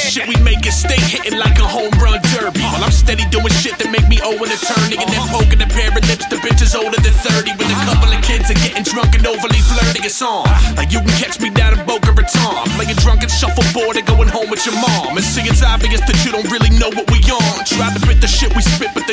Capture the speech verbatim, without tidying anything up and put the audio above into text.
shit we make it stay hitting like a home run derby. While I'm steady doing shit that make me owe an attorney, and then poking a pair of lips to bitches older than thirty. With a couple of kids and getting drunk and overly flirty, it's on. Like you can catch me down in Boca Raton, playing drunk and shuffleboard and going home with your mom. And see, it's obvious that you don't really know what we on. Try to fit the shit we spit, but